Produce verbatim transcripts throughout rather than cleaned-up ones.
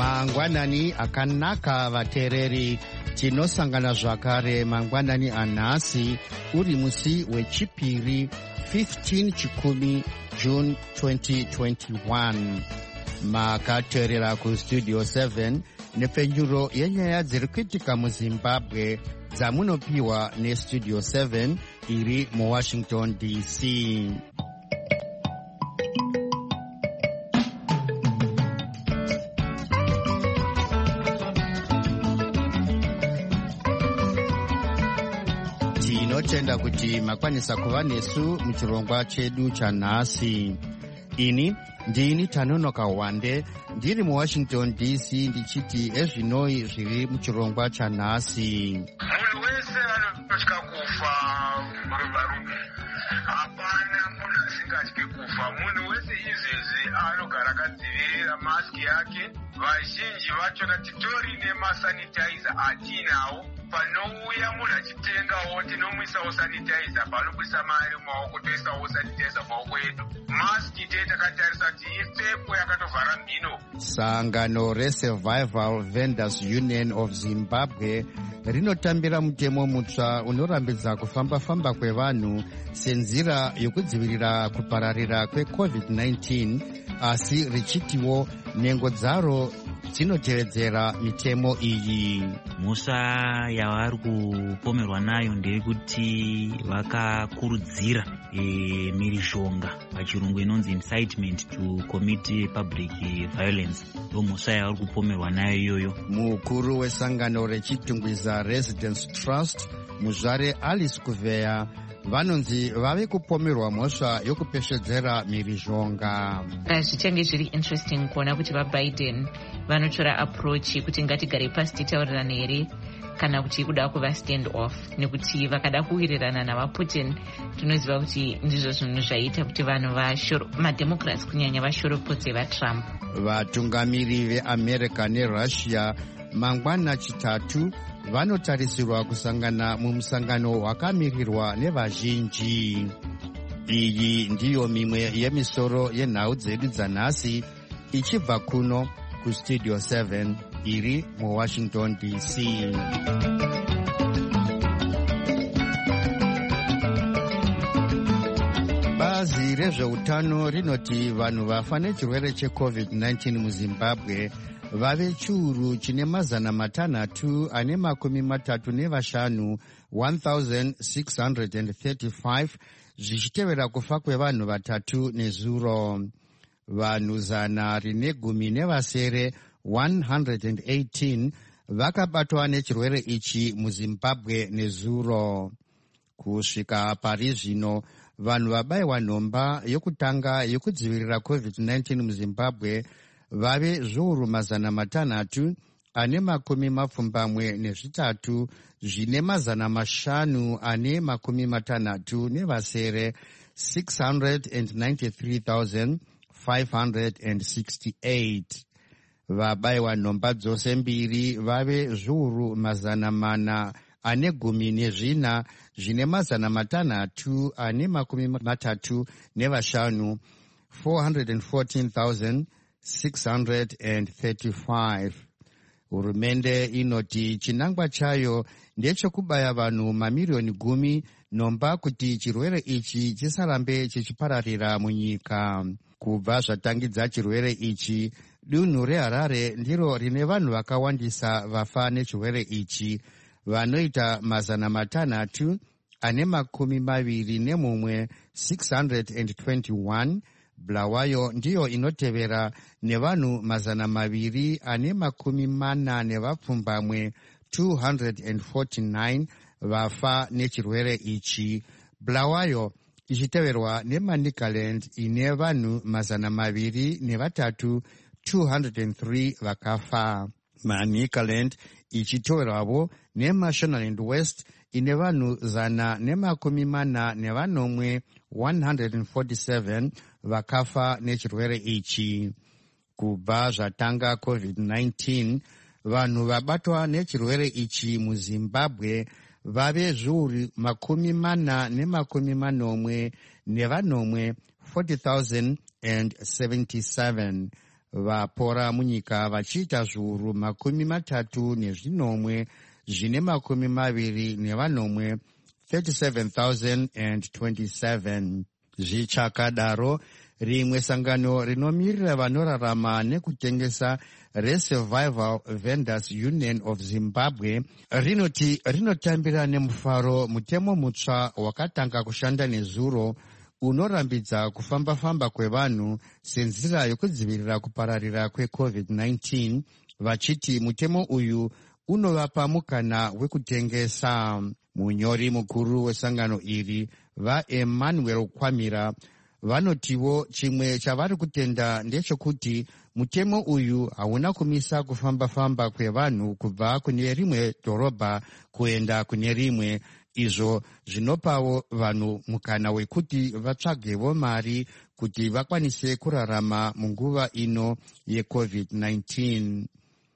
mangwanani akanaka vateereri, tinosangana zvakare mangwanani anhasi uri musi wechipiri fifteen chikumi June twenty twenty-one. Makateerera kustudio seven nepfenyuro yenyaya dziri kuitika muzimbabwe dzamunopiwa nestudio seven iri muwashington D C. Tinotenda kuti makwanisa kuva nesu muchirongwa chedu chanhasi. Ini ndini Tanonoka Wande ndiri muwashington D C ndichiti ezvinoi zviri muchirongwa chanhasi. Munhu wese anotya kufa varume, hapana munhu asingatyi kufa. Munhu wese izvezvi anogara akadzivirira masiki yake. Vazhinji vachona titori nemasanitizer atinawo. Panouya munhu achitengawo tinomuisawo sanitizer, panobudisa mari mumaoko toisawo sanitizer mumaoko edu. Masiki tete takatarisa kuti ipfekwe yakatovhara mhino. Sangano reSurvival Vendors Union of Zimbabwe rinotambira mutemo mutsva unorambidza kufamba-famba kwevanhu senzira yokudzivirira kupararira kwecovid nineteen, asi richitiwo nhengo dzaro dzinotevedzera mitemo iyi. Mhosva yavari kupomerwa nayo ndeyekuti vakakurudzira e, mhirizhonga pachirungu inonzi incitement to commit public violence. Ndo mhosva yavari kupomerwa nayo iyoyo. Mukuru wesangano rechitungwiza Residence Trust muzvare Alice Kuveya vanonzi vave kupomerwa mhosva yokupeshedzera mhirizhonga. Zvichange zviri interesting kuona kuti vaBiden vanotora approach kuti ngatigare pasi titaurirane here kana kuti kuda kuva stand off, nekuti vakada kuwirirana navaPutin tinoziva kuti ndizvo zvinhu zvaita kuti vanhu mademocrats kunyanya vashoropodze vaTrump. Vatungamiri veAmerica neRussia mangwana chitatu vanotarisirwa kusangana mumusangano wakamirirwa nevazhinji. Iyi ndiyo mimwe yemisoro yenhau dzedu dzanhasi ichibva kuno kustudio seven iri muwashington D C. Bazi rezveutano rinoti vanhu vafa nechirwere checovid nineteen muzimbabwe vave chiuru chine mazana matanhatu ane makumi matatu nevashanu one thousand six hundred thirty-five, zvichitevera kufa kwevanhu vatatu nezuro. Vanhu zana rine gumi nevasere one hundred eighteen vakabatwa nechirwere ichi muzimbabwe nezuro. Kusvika pari zvino vanhu vabayiwa nhomba yokutanga yokudzivirira covid nineteen muzimbabwe vave zviuru mazana matanhatu ane makumi mapfumbamwe nezvitatu zvine mazana mashanu ane makumi matanhatu nevasere six hundred ninety-three thousand five hundred sixty-eight. Vabayiwa nhomba dzose mbiri vave zviuru mazana mana ane gumi nezvina zvine mazana matanhatu ane makumi matatu nevashanu four hundred fourteen thousand six hundred thirty-five. Hurumende inoti chinangwa chayo ndechekubaya vanhu mamiriyoni gumi nhomba kuti chirwere ichi chisarambe chichipararira munyika. Kubva zvatangidza chirwere ichi, dunhu reHarare ndiro rine vanhu vakawandisa vafa nechirwere ichi, vanoita mazana matanhatu ane makumi maviri nemumwe six hundred twenty-one. Bulawayo ndiyo inotevera nevanhu mazana maviri ane makumi mana nevapfumbamwe two hundred forty-nine vafa nechirwere ichi. Bulawayo ichiteverwa neManicaland ine vanhu mazana maviri nevatatu two hundred three vakafa. Manicaland ichiteverwavo neMashonaland West ine vanhu zana nemakumi mana nevanomwe one hundred forty-seven vakafa nechirwere ichi. Kubva zvatanga covid nineteen, vanhu vabatwa nechirwere ichi muzimbabwe vave zviuru makumi mana nemakumi manomwe nevanomwe forty thousand seventy-seven. vapora munyika vachiita zviuru makumi matatu nezvinomwe zvine makumi maviri nevanomwe thirty-seven thousand twenty-seven. Zvichakadaro, rimwe sangano rinomirira vanorarama nekutengesa reSurvival Vendors Union of Zimbabwe rinoti rinotambira nemufaro mutemo mutsva wakatanga kushanda nezuro unorambidza kufamba-famba kwevanhu senzira yokudzivirira kupararira kwecovid nineteen, vachiti mutemo uyu unovapa mukana wekutengesa. Munyori mukuru wesangano iri vaEmmanuel Kwamira vanotiwo chimwe chavari kutenda ndechekuti mutemo uyu hauna kumisa kufamba-famba kwevanhu kubva kune rimwe dhorobha kuenda kune rimwe, izvo zvinopawo vanhu mukana wekuti vatsvagewo mari kuti vakwanise kurarama munguva ino yecovid nineteen.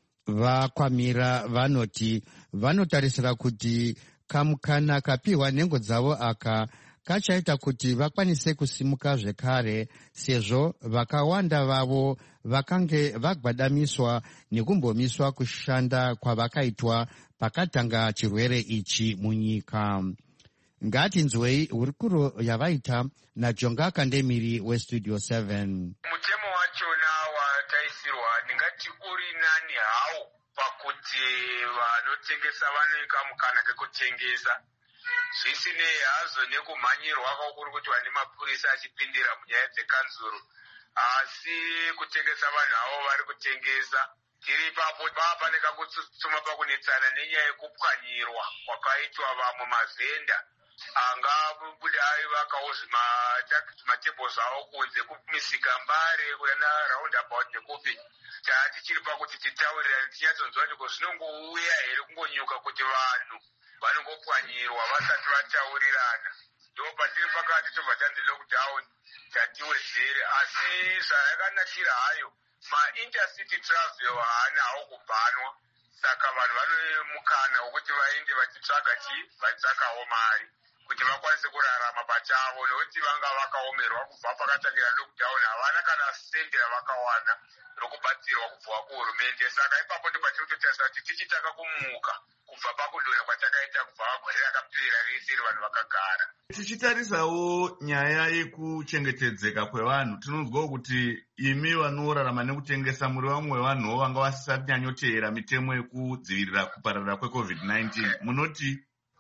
Vakwamira vanoti vanotarisira kuti kamukana kapiwa nhengo dzavo aka kachaita kuti vakwanise kusimuka zvekare, sezvo vakawanda vavo vakange vagwadamiswa nekumbomiswa kushanda kwavakaitwa pakatanga chirwere ichi munyika. Ngatinzwei hurukuro yavaita naJonga Kandemiri weStudio seven. Mutemo wachona wataisirwa ndingati uri nani hawo pakuti vanotengesa vanoika mukana kekutengesa, zvisinei hazvo nekumhanyirwa kwakuri kuti vane mapurisa achipindira munyaya dzekanzuru, asi kutengesa vanhu avo vari kutengesa. Tiri ipapo pane kakutsutsuma pakunetsana nenyaya yekupwanyirwa kwakaitwa vamwe mavhenda angabuda aivakawo zvimatebhos avo kunze kumisika mbare kuyana roundabout nekupi. Tati chiri pakuti titaurirane tinyatsonzwa kuti zvinongouya here kungonyuka kuti vanhu vanongopwanyirwa vasati vataurirana. Ndo patiri pakati tobva tanzi lockdown tatiwedzere, asi zvayakanakira hayo ma-intercity travel haana hawo kubhanwa, saka vanhu vane mukana wokuti vaende vachitsvaga chii vachitsvakawo mari kuti vakwanise kurarama pachavo, nokuti vanga vakaomerwa kubva pakatangira lockdown, havana kana sende ravakawana rokubatsirwa kubva kuhurumende. Saka ipapo ndo patinototarisa kuti tichitaka kumuka kubva pakudonha kwatakaita kubva gore rakapera rese vanhu vakagara. Tichitarisawo nyaya yekuchengetedzeka kwevanhu, tinonzwawo kuti imi vanorarama nekutengesa muri vamwe wevanhuwo vanga vasisati nyanyoteera mitemo yekudzivirira kupararira kwecovid nineteen. Munoti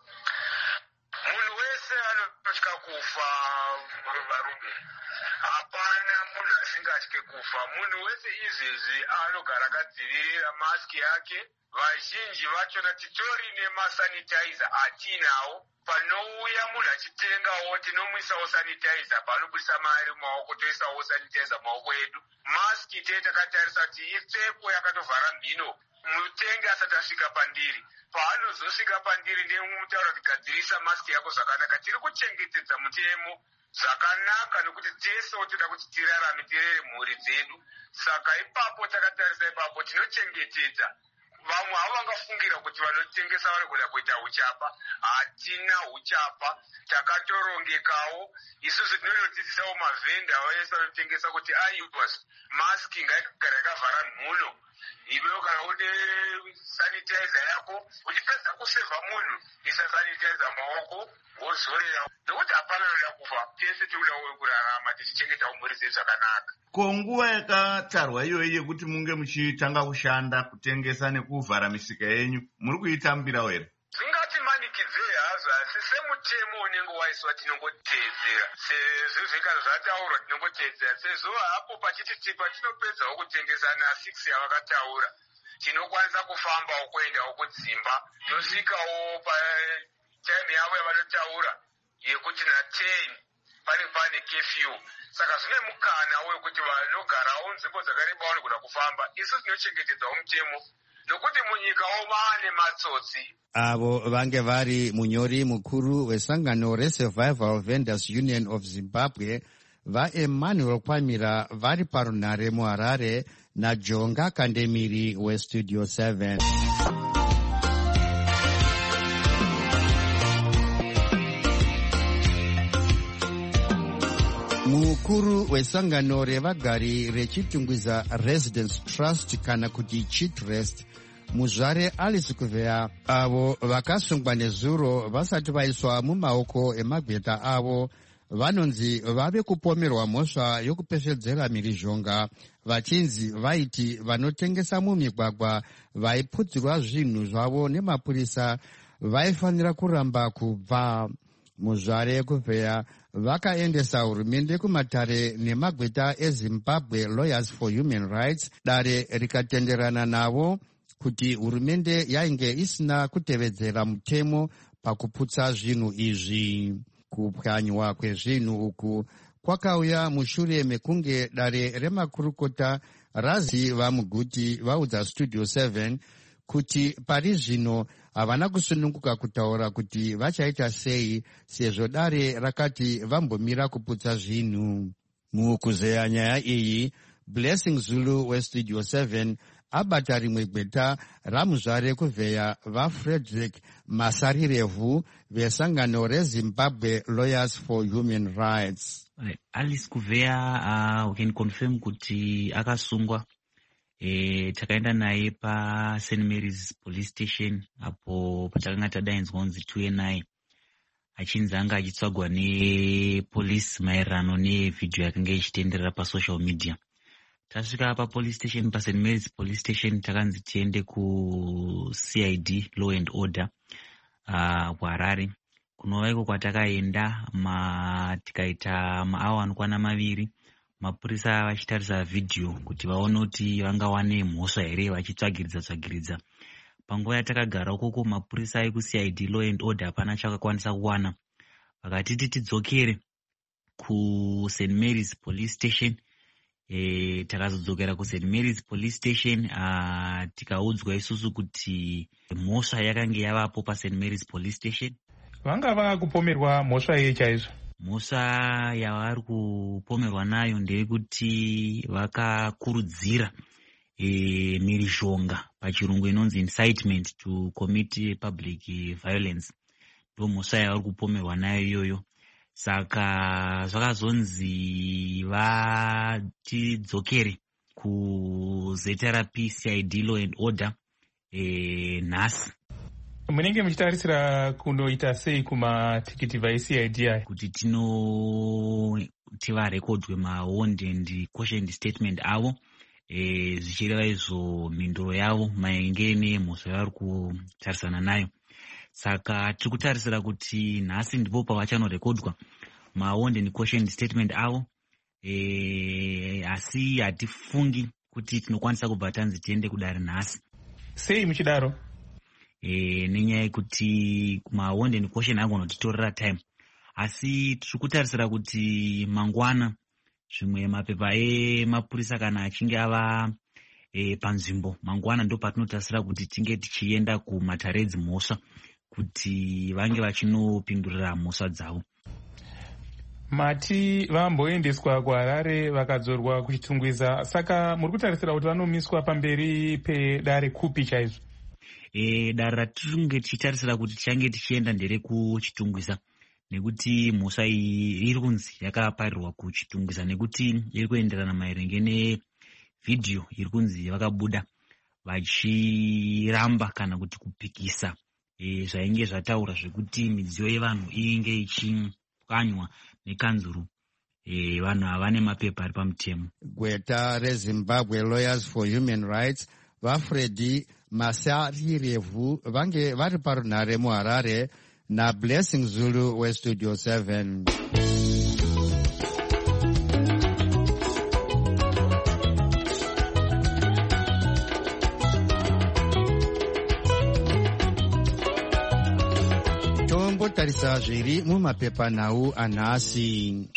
munhu wese anotya kufa varume, hapana munhu asingatye kufa. Munhu wese izvezvi anogara akadzivirira masiki yake. Vazhinji vachona titori nemasanitizer atinawo. Panouya munhu achitengawo tinomuisawo sanitizer, panobudisa mari mumaoko toisawo sanitizer mumaoko edu. Masiki tee takatarisa kuti ipfekwe yakatovhara mhino, mutenge asati asvika pandiri. Paanozosvika pandiri ndemutaura kuti gadzirisa masiki yako zvakanaka. Tiri kuchengetedza mutemo zvakanaka nokuti tesewo toda kuti tirarame tirere mhuri dzedu. Saka ipapo takatarisa ipapo tinochengetedza. Vamwe havo vangafungira kuti vanotengesa vari kuda kuita uchapa. Hatina uchapa, takatorongekawo. Isusu tinonodzidzisawo mavhenda vese vanotengesa kuti aiwas masiki ngaigara yakavhara mhuno. Iwewo kana une sanitizer yako uchipedza kusevha munhu isa sanitizer maoko wozorera, nokuti hapana unoda kufa. Tese tinoda kurarama tichichengetawo mhuri dzedu zvakanaka. Ko nguva yakatarwa iyoyi yekuti munge muchitanga kushanda kutengesa nekuvhara misika yenyu muri kuitambirawo here? Zvingati manikidzei hazvo, asi semutemo unenge waiswa tinongoteedzera, sezvo kana zvataurwa tinongoteedzera. Sezvo hapo pachiti patinopedzawo kutengesa na six yavakataura, tinokwanisa kufambawo kuendawo kudzimba, tosvikawo patime yavo yavanotaura yekuti na ten pane pane kefyu. Saka zvine mukana wekuti vanogarawo nzvimbo dzakareba vanogona kufamba. Isu tinochengetedzawo mutemo nokuti munyikawo vane matsotsi. Avo vange vari munyori mukuru wesangano reSurvival Vendors Union of Zimbabwe vaEmmanuel Kwamira vari parunhare muHarare naJonga Kandemiri weStudio seven. mukuru wesangano revagari rechitungwiza Residence Trust kana kuti Chitrust, muzvare Alice Kuvea, avo vakasungwa nezuro vasati vaiswa mumaoko emagweta avo, vanonzi vave kupomerwa mhosva yokupeshedzera mhirizhonga, vachinzi vaiti vanotengesa mumigwagwa vaipudzirwa zvinhu zvavo nemapurisa vaifanira kuramba kubva. Muzvare Kuvea vakaendesa hurumende kumatare nemagweta eZimbabwe Lawyers for Human Rights, dare rikatenderana navo kuti hurumende yainge isina kutevedzera mutemo pakuputsa zvinhu izvi. Kupwanywa kwezvinhu uku kwakauya mushure mekunge dare remakurukota raziva muguti vaudza Studio seven kuti pari zvino havana kusununguka kutaura kuti vachaita sei, sezvo dare rakati vambomira kuputsa zvinhu. Mukuzeya nyaya iyi, Blessing Zulu weStudio seven abata rimwe gweta ramuzvare Kuvea vaFrederick Masarirevu vesangano reZimbabwe Lawyers for Human Rights. Alice Kuvea uh, we can confirm kuti akasungwa. E, takaenda naye pa Saint Mary's Police Station apo patakanga tadaidzwa kunzi tiuye naye, achinzi anga achitsvagwa nepolisi maererano nevhidhiyo yakanga ichitenderera pasocial media. Tasvika pa police station, pa Saint Mary's Police Station, takanzi tiende ku C I D Law and Order uh, kuHarare. Kunova iko kwatakaenda ma tikaita maawa anokwana maviri, mapurisa vachitarisa vhidhiyo kuti vaone kuti vangawane mhosva here vachitsvagiridza tsvagiridza. Panguva yatakagara ukoko, mapurisa eku C I D Law and Order hapana chakakwanisa kuwana, vakatiti tidzokere ku Saint Mary's Police Station. E, takazodzokera ku Saint Mary's Police Station, uh, tikaudzwa isusu kuti mhosva yakanga yavapo pa Saint Mary's Police Station. Vanga vakupomerwa mhosva iyi chaizvo? Mhosva yavari kupomerwa nayo ndeyekuti vakakurudzira e, mhirizhonga, pachirungu inonzi incitement to commit public violence. Ndo mhosva yavari kupomerwa nayo iyoyo. Saka zvakazonzi vatidzokere kuzeta raP C I D Law and Order e, nhasi. Munenge muchitarisira kunoita sei kumatikiti vai-C I D aya? Kuti tinoti varekodwe mawarned and cautioned statement avo, e, zvichireva izvo mhinduro yavo maringe nemhosva yavari kutarisana nayo. Saka tiri kutarisira kuti nhasi ndipo pavachanorekodwa mawarned and cautioned statement avo, e, asi hatifungi kuti tinokwanisa kubva tanzi tiende kudare nhasi. Sei muchidaro? E, nenyaya yekuti mawarned and caution agonotitorera time, asi tiri kutarisira kuti mangwana zvimwe mapepa emapurisa kana achinge ava e, panzvimbo mangwana ndo patinotarisira kuti tinge tichienda kumatare edzimhosva kuti vange vachinopindurira mhosva dzavo. Mati vamboendeswa kuHarare vakadzorwa kuchitungwiza, saka muri kutarisira kuti vanomiswa pamberi pedare kupi chaizvo? E, dare ratiringe tichitarisira kuti tichange tichienda ndere kuchitungwiza, nekuti mhosva iyi iri kunzi yakaparirwa kuchitungwiza nekuti iri kuenderana maerenge nevhidhiyo iri kunzi vakabuda vachiramba kana kuti kupikisa e, zvainge zvataura zvekuti midziyo yevanhu inge ichipwanywa nekanzuru e, vanhu havane mapepa ari pamutemo. Gweta reZimbabwe Lawyers for Human Rights vaFredi Masarirevu vange vari parunhare muHarare na Blessing Zulu weStudio seven. Tombotarisa zviri mumapepanhau anhasi.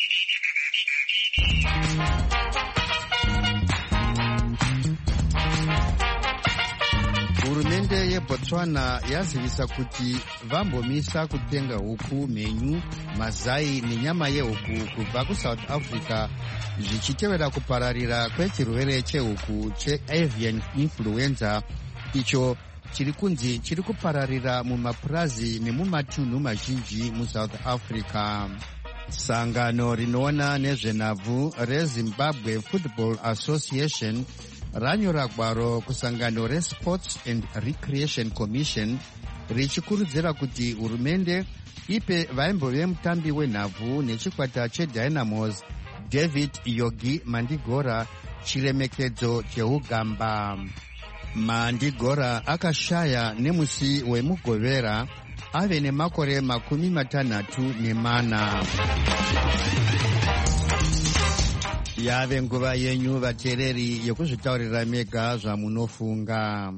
Hurumende yeBotswana yazivisa kuti vambomisa kutenga huku, menyu, mazai nenyama yehuku kubva kuSouth Africa zvichitevera kupararira kwechirwere chehuku cheavian influenza icho chiri kunzi chiri kupararira mumapurazi nemumatunhu mazhinji muSouth Africa. Sangano rinoona nezvenhabvu reZimbabwe Football Association ranyora gwaro kusangano reSports and Recreation Commission richikurudzira kuti hurumende ipe vaimbove mutambi wenhabvu nechikwata cheDynamos David Yogi Mandigora chiremekedzo cheugamba. Mandigora akashaya nemusi wemugovera ave nemakore makumi matanhatu nemana. Yave nguva yenyu vateereri yekuzvitaurira mega zvamunofunga.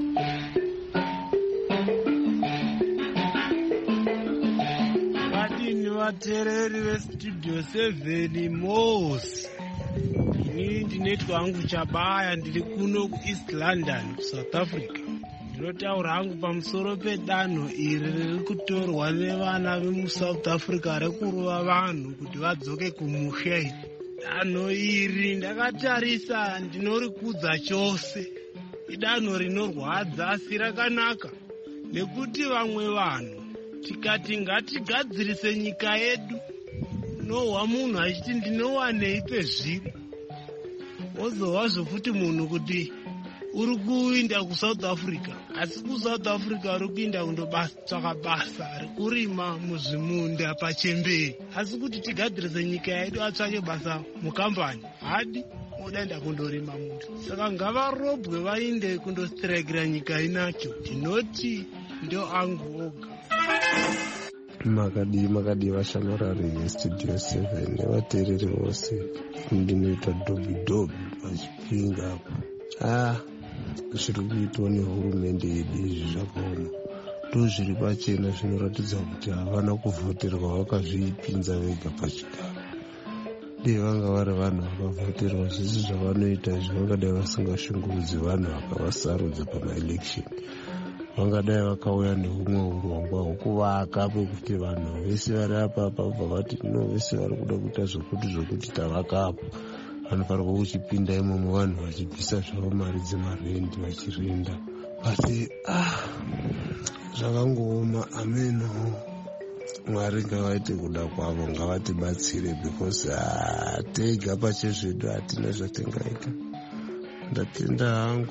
Vadini vateereri vestudio seven Mos. Ini ndinoitwa hangu Chabaya, ndiri kuno kuEast London kuSouth Africa. Ndinotaura hangu pamusoro pedanho iri riri kutorwa nevana vemuSouth Africa rekurova vanhu kuti vadzoke kumushe. Danho iri ndakatarisa ndinorikudza chose. Idanho rinorwadza asi rakanaka, nekuti vamwe vanhu tikati ngatigadzirise nyika yedu, nohwa munhu achiti ndinowanei pezviri, wozovazvo futi munhu kuti uri kuinda kuSouth Africa, asi kuSouth Africa uri kuinda kundotsvaka basa rekurima muzvimunda pachemberi, asi kuti tigadzirise nyika yedu atsvake basa mukambani hadi odaenda kundorima munda. Saka ngavarobwe vainde kundostiraikira nyika inacho. Ndinoti ndo angu oga. Makadi makadi vashamurari vestudio seven nevateereri vose, ndinoita dobi dobi vachipinga apo. Ah, zviri kuitwa nehurumende yedu izvi zvakaoma ndozviri pachena, zvinoratidza kuti havana kuvhoterwa, vakazvipinza vega pachigaro. Dei vanga vari vanhu vakavhoterwa, zvisi zvavanoita izvi vangadai vasingashungurudzi vanhu vakavasarudza pamaelection. Vangadai vakauya nehumwe urongwa hwokuvaka pekuti vanhu vese vari apa apa vati no, vese vari kuda kuita zvokuti zvokuti tavaka apo, vanofanirwa kuchipinda imomo vanhu vachibvisa zvavo mari dzemarendi vachirinda. Asi ah, zvakangooma. Ameno, Mwari ngavaite kuda kwavo, ngavatibatsire because ah, tega pachezvedu hatina zvatingaita. Ndatenda hangu.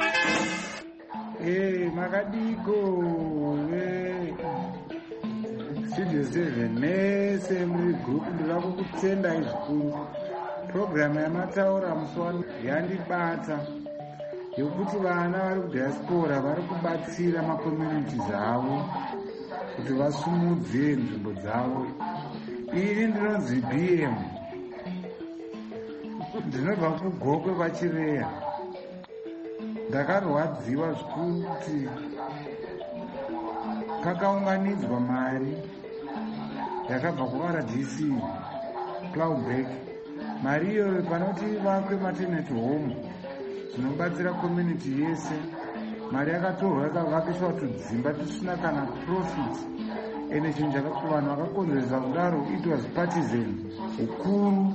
Eh, makadiko we studio seven mese muri group ndira kukutendai zvikuru. Program yamataura muswano yandibata yokuti vana vari kudiaspora vari kubatsira makomunitizi avo kuti vasumudze nzvimbo dzavo. Ini ndinonzi B M, ndinobva kugokwe kwaChireya. Ndakarwadziwa zvikuru kuti kakaunganidzwa mari yakabva kuR D C Cloudback. Mari iyoyo panoti vakwe maternity home dzinobatsira community yese, mari yakatorwa ikavakiswa tudzimba tusina kana profit. Ene chinhu chakaku vanhu vakakonzeresa kudaro, it was partisan ukuru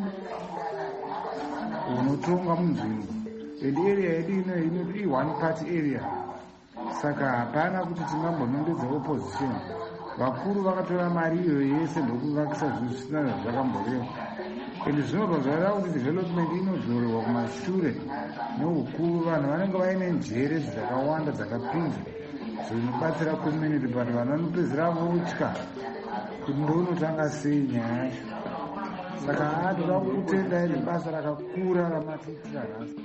unotonga munzvimbo. And area yedu ino inoti i-one party area, saka hapana kuti tingambonongedza opposition. Vakuru vakatora mari iyo yese ndokuvakisa zvinhu zvisina zvazvakamboreva. And zvinobva zvaita kuti development inodzorewa kumashure neukuru. Vanhu vanenge vaine njere dzakawanda dzakapinza zvinobatsira community, but vanhu vanopedzera votya kuti ndonotanga sei nyaya yacho. Saka hatoda kutendai nebasa rakakura ramatiitira nhasi.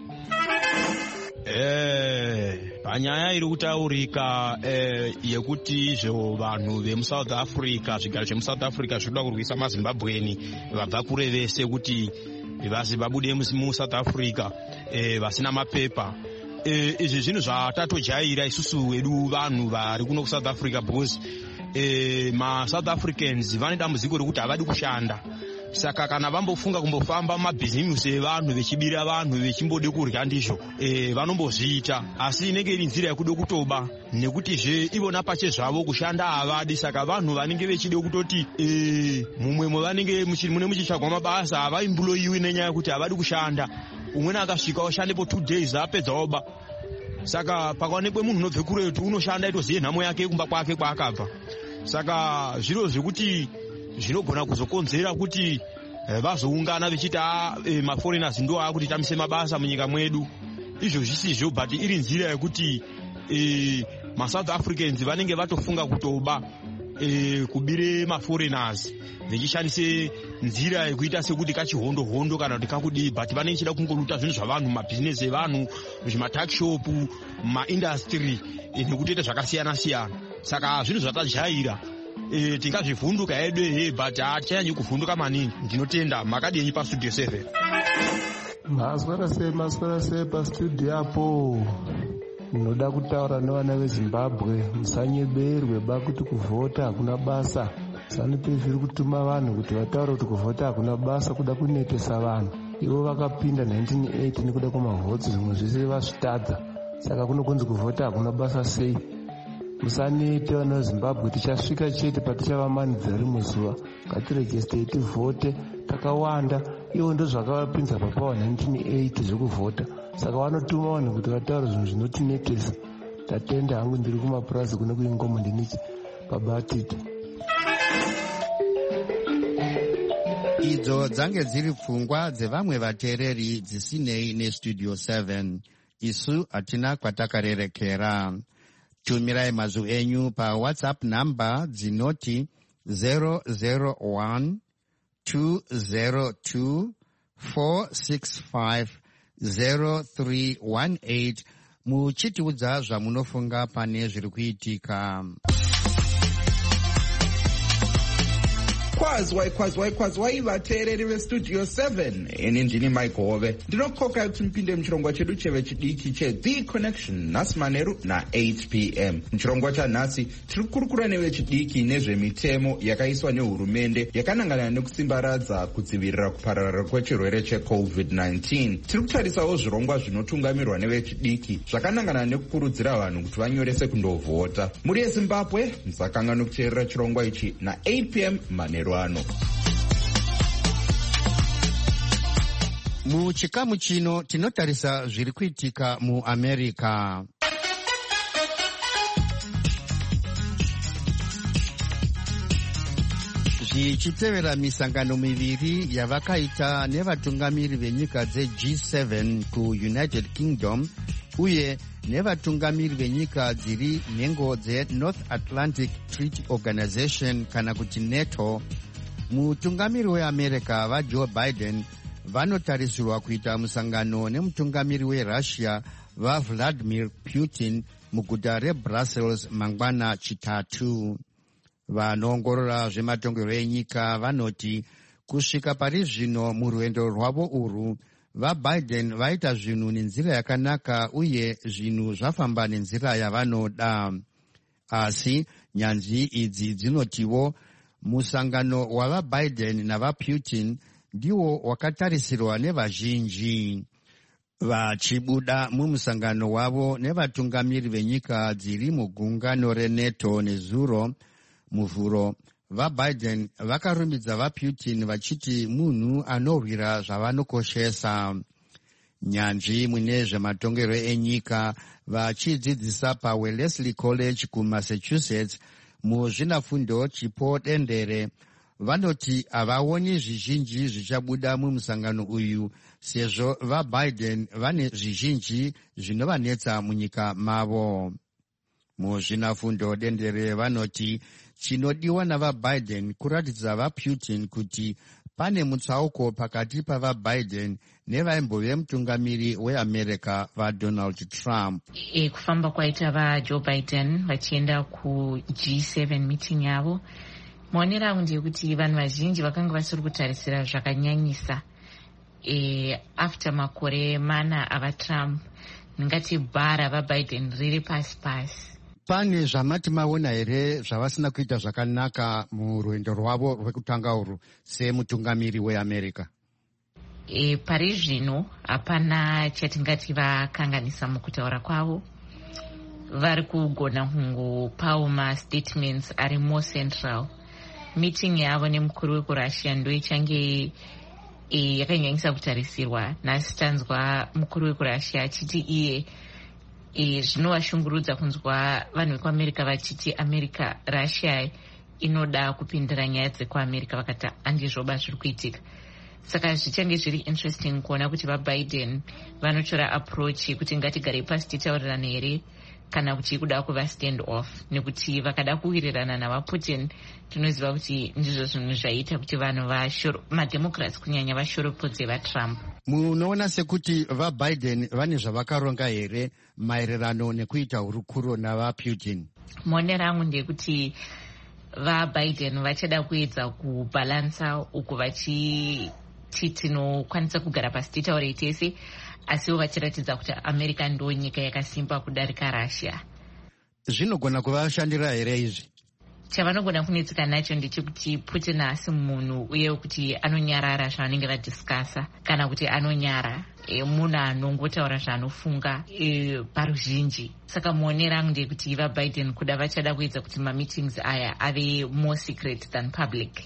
Eh, panyaya iri kutaurika eh, yekuti izvo vanhu vemuSouth Africa, zvigaro zvemuSouth Africa zvinoda kurwisa maZimbabweni vabva kure vese kuti vazivabude muSouth Africa eh, vasina mapepa. Eh, izvi zvinhu zvatatojaira isusu wedu vanhu vari kuno kuSouth Africa because eh, maSouth Africans vane dambudziko rekuti havadi kushanda. Saka kana vambofunga kumbofamba mumabhizimusi evanhu vechibira vanhu vechimbode kurya ndizvo e, vanombozviita, asi inenge iri nzira yekuda kutoba, nekutizve ivona pache zvavo kushanda havadi. Saka vanhu vanenge vechide kutoti e, mumwemo vanenge mune muchitsvagwa mabasa havaimbuloyiwi nenyaya yekuti havadi kushanda. Umweni akasvika oshandepo two days apedza oba. Saka pakaonekwe munhu unobve kuretu unoshanda itoziye nhamo yake kumba kwake kwaakabva. Saka zviro zvekuti zvinogona kuzokonzera kuti vazoungana vechiti maforeigners ndo akuti tamise mabasa munyika mwedu. Izvo zvisizvo, but iri nzira yekuti maSouth Africans vanenge vatofunga kutoba kubire maforeigners vechishandise nzira yekuita sekuti kachihondo hondo kana kuti kakudii, but vanenge chida kungoluta zvinhu zvavanhu, mabhizinesi evanhu, zvimatakshop, maindastry nekutoita zvakasiyana siyana. Saka zvinhu zvatajaira E, tingazvivhunduka hedu he, but hatichanyanyi kuvhunduka maningi. Ndinotenda makadini pastudio seven. Maswera sei maswera sei pastudio apo. Ndinoda kutaura nevana veZimbabwe, musanyeberwe bakuti kuvhota hakuna basa. Sanupe zviri kutuma vanhu kuti vataure kuti kuvhota hakuna basa kuda kunetesa vanhu. Ivo vakapinda nineteen eighty nekuda kwamavhotsi, zvimwe zvese vazvitadza. Saka kunokunzi kuvhota hakuna basa sei. Musanete vana veZimbabwe, tichasvika chete patichavamanidza rimwe zuva. Ngatirejeste tivhote takawanda. Ivo ndo zvakavapinza papa wa nineteen eighty zvekuvhota. Saka vanotuma vanhu kuti vataure zvinhu zvinotinetesa. Tatenda hangu ndiri kumapurazi kune kuingomo ndinichi pabatiti. Idzo dzange dziri pfungwa dzevamwe vateereri dzisinei nestudio seven. Isu hatina kwatakarerekera. Tumirai mazwi enyu pa WhatsApp namba dzinoti zero zero one two zero two four six five zero three one eight muchitiudza zvamunofunga pane zviri kuitika. Kwazwai kwazwai kwazwai vateereri vestudio seven. Ini ndini Mike Hove. Ndinokoka kuti mpinde muchirongwa chedu cheve chidiki cheThe Connection nhasi manheru na-eight p m. Muchirongwa chanhasi tiri kukurukura nevechidiki nezvemitemo yakaiswa nehurumende yakanangana nekusimbaradza kudzivirira kupararira kwechirwere checovid nineteen. Tiri kutarisawo zvirongwa zvinotungamirwa nevechidiki zvakanangana nekukurudzira vanhu kuti vanyorese kundovhota. Muri yeZimbabwe musakanga kuteerera chirongwa ichi na-eight p m manheru ano. Muchikamu chino tinotarisa zviri kuitika muAmerica. Zvichitevera misangano miviri yavakaita nevatungamiri venyika dzeG seven kuUnited Kingdom uye nevatungamiri venyika dziri nhengo dzeNorth Atlantic Treaty Organization kana kuti NATO, mutungamiri weAmerica vaJoe Biden vanotarisirwa kuita musangano nemutungamiri weRussia vaVladimir Putin muguta reBrussels mangwana chitatu. Vanoongorora zvematongerwo enyika vanoti kusvika pari zvino murwendo rwavo urwu vaBiden vaita zvinhu nenzira yakanaka uye zvinhu zvafamba nenzira yavanoda. Asi nyanzvi idzi dzinotiwo musangano wavaBiden navaPutin ndiwo wakatarisirwa nevazhinji. Vachibuda mumusangano wavo nevatungamiri venyika dziri mugungano reNATO nezuro muvhuro, vaBiden vakarumbidza vaPutin vachiti munhu anorwira zvavanokoshesa. Nyanzvi mune zvematongerwo enyika vachidzidzisa paWellesley College kuMassachusetts muzvinafundo chipo dendere vanoti havaoni zvizhinji zvichabuda mumusangano uyu sezvo vaBiden vane zvizhinji zvinovanetsa munyika mavo. Muzvinafundo dendere vanoti chinodiwa navaBiden kuratidza vaPutin kuti pane mutsauko pakati pavaBiden nevaimbove mutungamiri weAmerica vaDonald Trump. E, kufamba kwaita vaJoe Biden vachienda kuG seven meeting yavo, maonero angu ndeyekuti vanhu vazhinji vakanga vasiri kutarisira zvakanyanyisa e, after makore mana avaTrump, ndingati bhara vaBiden riri pasi pasi. Pane zvamati maona here zvavasina kuita zvakanaka murwendo rwavo rwekutanga urwu semutungamiri weAmerica? E, pari zvino hapana chatingati vakanganisa mukutaura kwavo. Vari kugona kungopawo mastatements ari more central. Meeting yavo nemukuru wekurussia ndo ichange e, yakanyanyisa kutarisirwa. Nhasi tanzwa mukuru wekurussia achiti iye e, zvinovashungurudza kunzwa vanhu vekuAmerica vachiti America Russia inoda kupindira nyaya dzekuamerica vakati handizvoba zviri kuitika. Saka zvichange zviri interesting kuona kuti vaBiden vanotora approach yekuti ngatigarei pasi titaurirana here kana kuti kuda kuva stand off, nekuti vakada kuwirirana navaPutin tinoziva kuti ndizvo zvinhu zvaita kuti vanhu mademocrats kunyanya vashoropodze vaTrump. Munoona sekuti vaBiden vane zvavakaronga here maererano nekuita hurukuro navaPutin? Maonero angu ndekuti vaBiden vachada kuedza kubhalansa uku vachiti tinokwanisa kugara pasi titaurei tese, asiwo vachiratidza kuti America ndo nyika yakasimba kudarika Russia. Zvinogona kuvashandira here izvi? Chavanogona kunetsika nacho ndechekuti Putin haasi munhu uye kuti anonyarara zvavanenge vadhiskasa, kana kuti anonyara e, munhu anongotaura zvaanofunga e, paruzhinji. Saka muonero angu ndekuti vaBiden kuda vachada kuedza kuti mameetings aya ave more secret than public.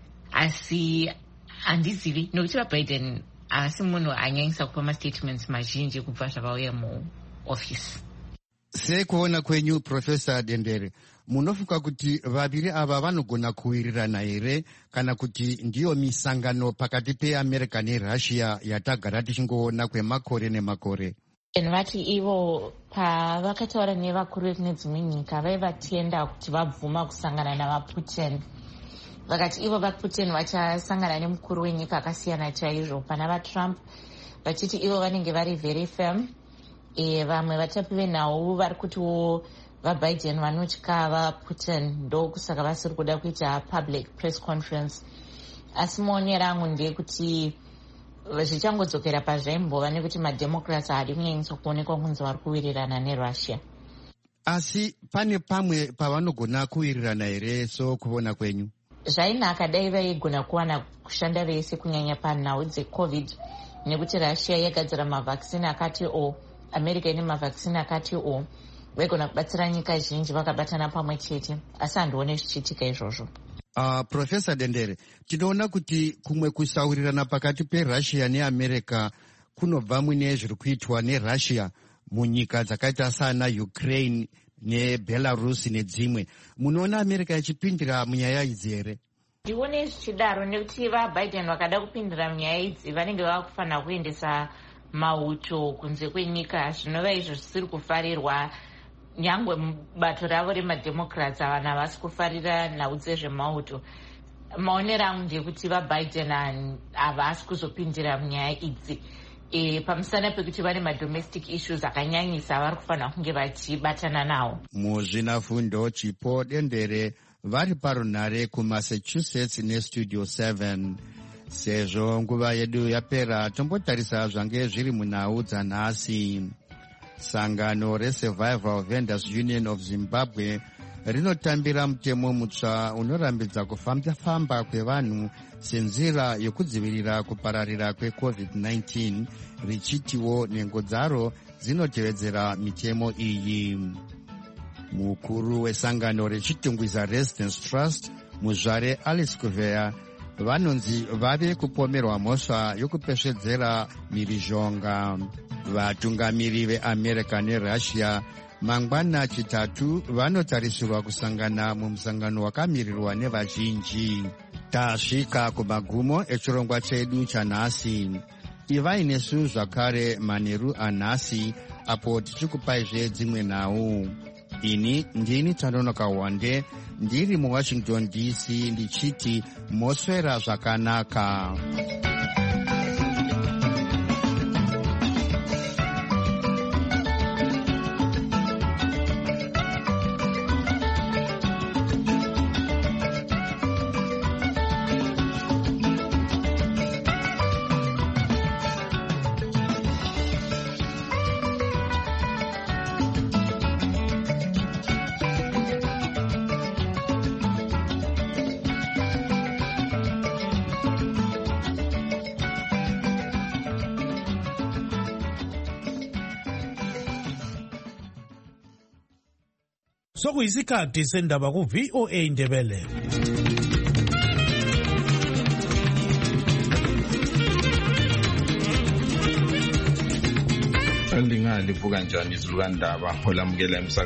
Asi handizivi nokuti vaBiden haasi munhu anyanyisa kupa mastatements mazhinji kubva zvavauya muofisi. Sekuona kwenyu Professor Dendere, munofunga kuti vaviri ava vanogona kuwirirana here kana kuti ndiyo misangano pakati peAmerica neRussia yatagara tichingoona kwemakore nemakore? Vati ivo pavakataura nevakuru veku nedzimwe nyika vaivatenda kuti vabvuma kusangana navaPutin. Vakati ivo vaPutin vachasangana nemukuru wenyika akasiyana chaizvo pana vaTrump, vachiti ivo vanenge vari very firm. E, vamwe vatapi venhau vari kutiwo vaBiden vanotya vaPutin, ndokusaka vasiri kuda kuita public press conference. Asi muonero angu ndekuti zvichangodzokera pazvaimbova nekuti mademocrats haadi kunyanyisa kuonekwa kunzi vari kuwirirana neRussia. Asi pane pamwe pavanogona kuwirirana here so kuona kwenyu? Zvainaka dai vaigona kuwana kushanda vese kunyanya panhau dzecovid, nekuti Russia yagadzira mavhaccine akati o, America ine mavhaccine akati o, vaigona kubatsira nyika zhinji vakabatana pamwe chete, asi handione zvichiitika izvozvo. Uh, Professor Dendere, tinoona kuti kumwe kusaurirana pakati peRussia neAmerica kunobva mune zviri kuitwa neRussia munyika dzakaita sana Ukraine neBelarus nedzimwe. Munoona America ichipindira munyaya idzi here? Ndione zvichidaro nekuti vaBiden vakada kupindira munyaya idzi vanenge vava kufanira kuendesa mauto kunze kwenyika, zvinova izvo zvisiri kufarirwa. Nyangwe bato ravo remademocrats vanhu havasi kufarira nhau dzezvemauto. Maonero angu ndekuti vaBiden havasi kuzopindira munyaya idzi. E, pamusana pekuti vane madomestic issues akanyanyisa vari kufanira kunge vachibatana nawo. Muzvinafundo Chipo Dendere vari parunhare kuMassachusetts nestudio seven. Sezvo nguva yedu yapera, tombotarisa zvange zviri munhau dzanhasi. Sangano reSurvival Vendors Union of Zimbabwe rinotambira mutemo mutsva unorambidza kufamba-famba kwevanhu senzira yokudzivirira kupararira kwecovid nineteen, richitiwo nhengo dzaro dzinotevedzera mitemo iyi. Mukuru wesangano rechitungwiza Residence Trust, muzvare Alice Kuvea, vanonzi vave kupomerwa mhosva yokupesvedzera mhirizhonga. Vatungamiri veAmerica neRussia mangwana chitatu vanotarisirwa kusangana mumusangano wakamirirwa nevazhinji. Tasvika kumagumo echirongwa chedu chanhasi. Ivai nesu zvakare manheru anhasi apo tichikupaizve dzimwe nhau. Ini ndini Tanonoka Wande, ndiri muWashington D C ndichiti moswera zvakanaka. Sokuyisikhathi sendaba ku V O A Ndebele. Ndingalivuka njani izulu kandaba olamukela